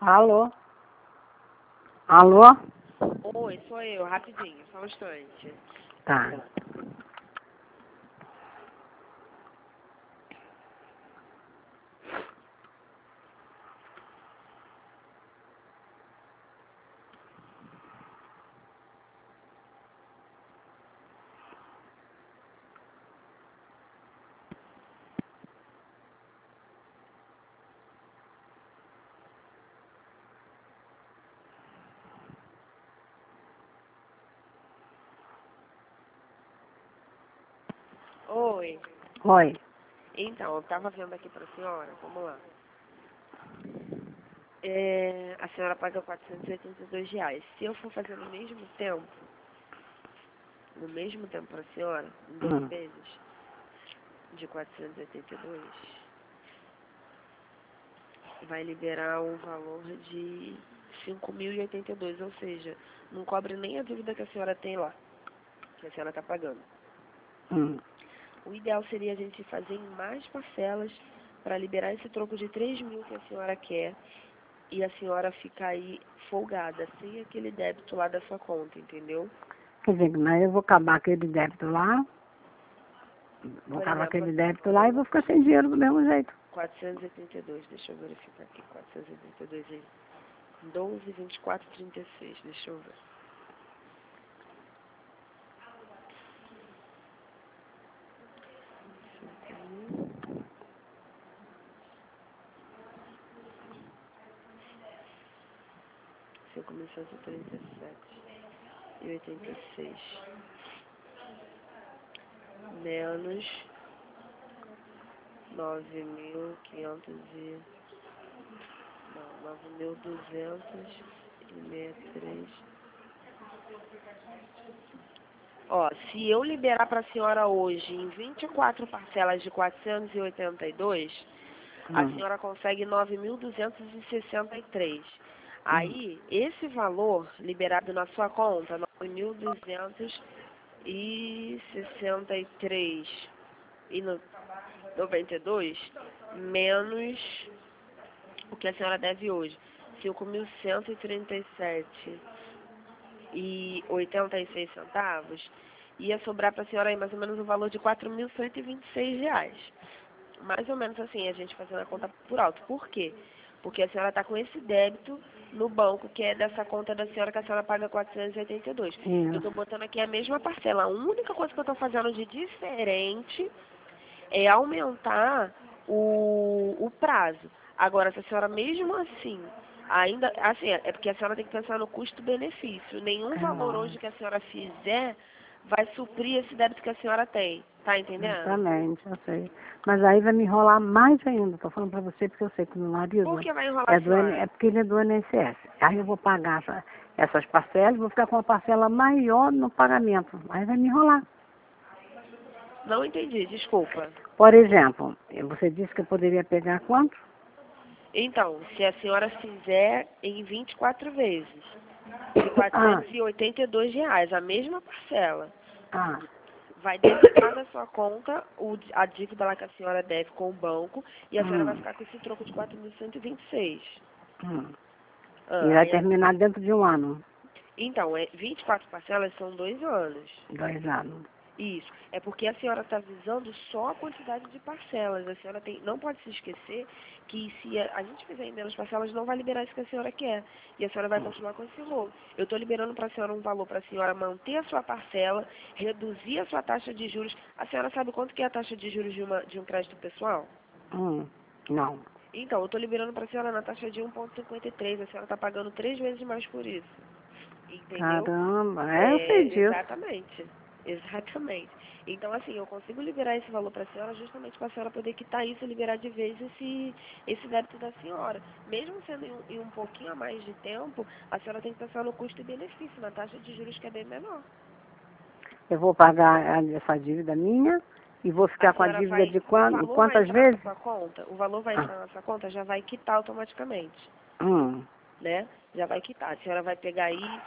Alô? Alô? Oi, sou eu, rapidinho, só um instante. Tá. Oi. Oi. Então, eu estava vendo aqui para a senhora, vamos lá. A senhora paga R$ 482. Se eu for fazer no mesmo tempo para a senhora, em 12 vezes, de 482, vai liberar um valor de 5.082, ou seja, não cobre nem a dívida que a senhora tem lá, que a senhora está pagando. O ideal seria a gente fazer em mais parcelas para liberar esse troco de 3.000 que a senhora quer e a senhora ficar aí folgada, sem aquele débito lá da sua conta, entendeu? Quer dizer, mas eu vou acabar aquele débito lá, e vou ficar sem dinheiro do mesmo jeito. 482, deixa eu verificar aqui, 482 aí. 12, 24, 36, deixa eu ver. R$ 5.137,86 menos 9.500 e... não, 9.263. Ó, se eu liberar para a senhora hoje em 24 parcelas de 482, a senhora consegue 9.263. Aí, esse valor liberado na sua conta, 9.263,92, menos o que a senhora deve hoje, 5.137,86, ia sobrar para a senhora aí mais ou menos o valor de R$ 4.126. Mais ou menos assim, a gente fazendo a conta por alto. Por quê? Porque a senhora está com esse débito no banco, que é dessa conta da senhora que a senhora paga 482. Eu estou botando aqui a mesma parcela. A única coisa que eu estou fazendo de diferente é aumentar o prazo. Agora, se a senhora mesmo assim, ainda, assim, é porque a senhora tem que pensar no custo-benefício. Nenhum valor hoje que a senhora fizer vai suprir esse débito que a senhora tem. Tá entendendo? Exatamente, eu sei. Mas aí vai me enrolar mais ainda. Estou falando para você porque eu sei que meu marido Por que vai enrolar a senhora? é porque ele é do INSS. Aí eu vou pagar essas parcelas, vou ficar com uma parcela maior no pagamento. Aí vai me enrolar. Não entendi, desculpa. Por exemplo, você disse que eu poderia pegar quanto? Então, se a senhora fizer em 24 vezes, de R$ 482, a mesma parcela, vai debitar da sua conta a dívida lá que a senhora deve com o banco e a senhora vai ficar com esse troco de 4.126. E vai terminar dentro de um ano. Então, 24 parcelas são 2 anos. 2 anos. Isso. É porque a senhora está visando só a quantidade de parcelas. A senhora não pode se esquecer que se a gente fizer em menos parcelas, não vai liberar isso que a senhora quer. E a senhora vai continuar com esse rolo. Eu estou liberando para a senhora um valor para a senhora manter a sua parcela, reduzir a sua taxa de juros. A senhora sabe quanto que é a taxa de juros de um crédito pessoal? Não. Então, eu estou liberando para a senhora na taxa de 1,53. A senhora está pagando 3 vezes mais por isso. Entendeu? Caramba, eu sei disso. Exatamente. Exatamente. Então, assim, eu consigo liberar esse valor para a senhora justamente para a senhora poder quitar isso e liberar de vez esse débito da senhora. Mesmo sendo em um pouquinho a mais de tempo, a senhora tem que pensar no custo e benefício, na taxa de juros que é bem menor. Eu vou pagar essa dívida minha e vou ficar com a dívida de quantas vezes? O valor vai entrar na sua conta, já vai quitar automaticamente. Né? Já vai quitar. A senhora vai pegar aí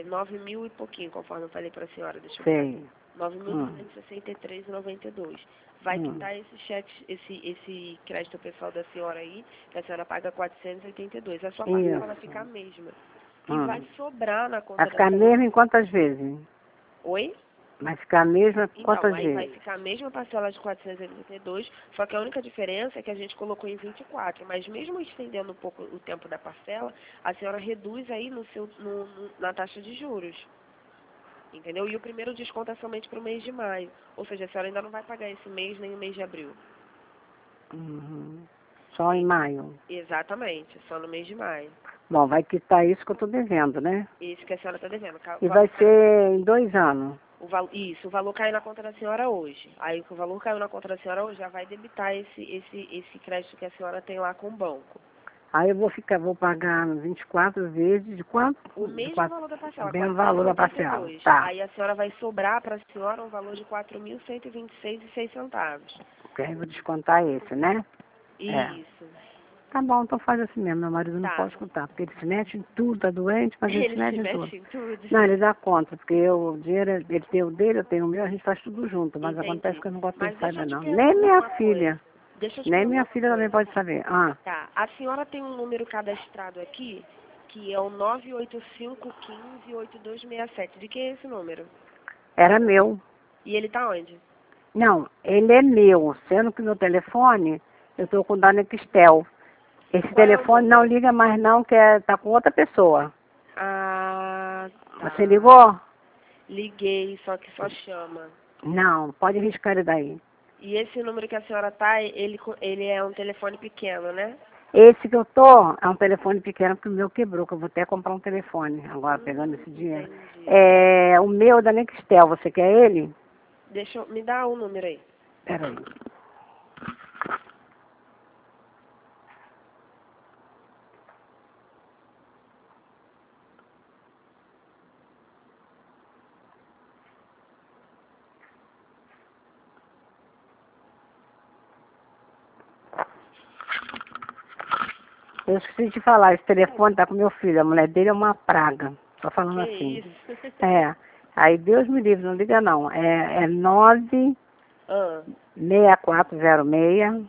9.000 e pouquinho, conforme eu falei para a senhora. Deixa eu ver. 9.263,92. vai quitar esse cheque, esse crédito pessoal da senhora aí, que a senhora paga 482. A sua parcela vai ficar a mesma. E vai sobrar na conta vai ficar a mesma em quantas vezes? Oi? Vai ficar a mesma Então, quantas aí vezes? vai ficar a mesma parcela de 482, só que a única diferença é que a gente colocou em 24, mas mesmo estendendo um pouco o tempo da parcela, a senhora reduz aí na taxa de juros. Entendeu? E o primeiro desconto é somente para o mês de maio. Ou seja, a senhora ainda não vai pagar esse mês nem o mês de abril. Só em maio? Exatamente, só no mês de maio. Bom, vai quitar isso que eu estou devendo, né? Isso que a senhora está devendo. E vai ser em 2 anos? Isso, o valor cai na conta da senhora hoje. Aí o valor caiu na conta da senhora hoje, já vai debitar esse crédito que a senhora tem lá com o banco. Aí eu vou pagar 24 vezes de quanto? O mesmo valor da parcela, o mesmo valor da parcela. Tá. Aí a senhora vai sobrar para a senhora um valor de R$ 4.126,06. Aí eu vou descontar esse, né? Isso. Tá bom, então faz assim mesmo. Meu marido não pode escutar, porque ele se mete em tudo, tá doente, mas ele se mete em tudo. Não, ele dá conta, porque o dinheiro, ele tem o dele, eu tenho o meu, a gente faz tudo junto, mas acontece que eu não gosto de saber, não. Nem minha filha. Nem minha filha também pode saber. Tá, a senhora tem um número cadastrado aqui, que é o 985158267. De quem é esse número? Era meu. E ele tá onde? Não, ele é meu, sendo que no telefone eu estou com o da Nextel. Esse telefone não liga mais não, que tá com outra pessoa. Ah, tá. Você ligou? Liguei, só que só chama. Não, pode riscar ele daí. E esse número que a senhora tá, ele é um telefone pequeno, né? Esse que eu tô é um telefone pequeno, porque o meu quebrou, que eu vou até comprar um telefone agora, pegando esse dinheiro. É o meu da Nextel, você quer ele? Me dá o número aí. Peraí. Eu esqueci de falar, esse telefone tá com meu filho, a mulher dele é uma praga. Tô falando assim. Isso? Aí Deus me livre, não liga não. É 96406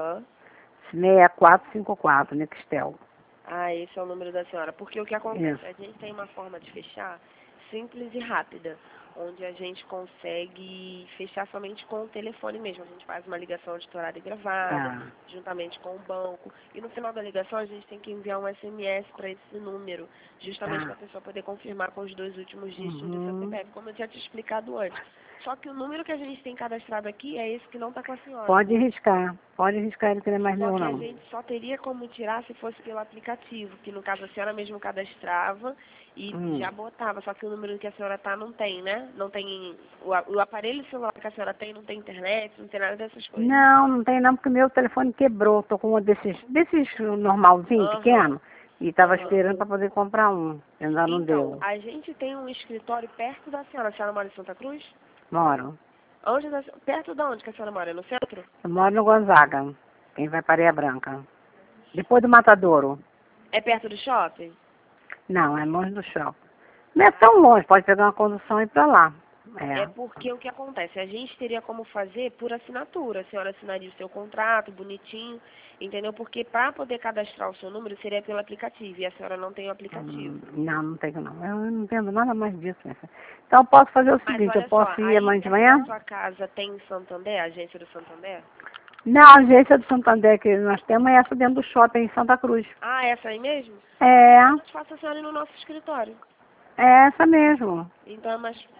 6454, Nextel. Esse é o número da senhora. Porque o que acontece? A gente tem uma forma de fechar simples e rápida, onde a gente consegue fechar somente com o telefone mesmo. A gente faz uma ligação auditorada e gravada, juntamente com o banco. E no final da ligação a gente tem que enviar um SMS para esse número, justamente para a pessoa poder confirmar com os 2 últimos dígitos do seu CPF, como eu tinha te explicado antes. Só que o número que a gente tem cadastrado aqui é esse que não está com a senhora. Pode riscar ele que não é mais meu não. Só que a gente só teria como tirar se fosse pelo aplicativo, que no caso a senhora mesmo cadastrava e já botava, só que o número que a senhora tá não tem, né? Não tem, o aparelho celular que a senhora tem não tem internet, não tem nada dessas coisas. Não tem não, porque meu telefone quebrou, tô com um desses normalzinho, pequeno, e tava esperando para poder comprar um, ainda não deu. A gente tem um escritório perto da senhora. A senhora mora em Santa Cruz? Moro. Perto de onde que a senhora mora? No centro? Eu moro no Gonzaga, quem vai para Areia Branca. Depois do Matadouro. É perto do shopping? Não, é longe do shopping. Não é tão longe, pode pegar uma condução e ir para lá. É porque o que acontece? A gente teria como fazer por assinatura. A senhora assinaria o seu contrato, bonitinho, entendeu? Porque para poder cadastrar o seu número seria pelo aplicativo, e a senhora não tem o aplicativo. Não tenho não. Eu não entendo nada mais disso. Então eu posso fazer o seguinte, eu posso ir amanhã de manhã? A sua casa tem em Santander, a agência do Santander? Não, a agência do Santander que nós temos é essa dentro do shopping em Santa Cruz. Essa aí mesmo? É. Eu faço a senhora ir no nosso escritório. É essa mesmo. Então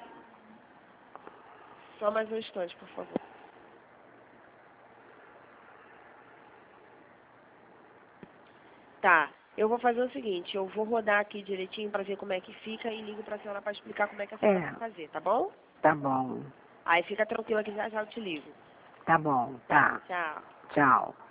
só mais um instante, por favor. Tá, eu vou fazer o seguinte, eu vou rodar aqui direitinho para ver como é que fica e ligo para a senhora para explicar como é que a senhora vai fazer, tá bom? Tá bom. Aí fica tranquila que já eu te ligo. Tá bom, tá. Tchau. Tchau.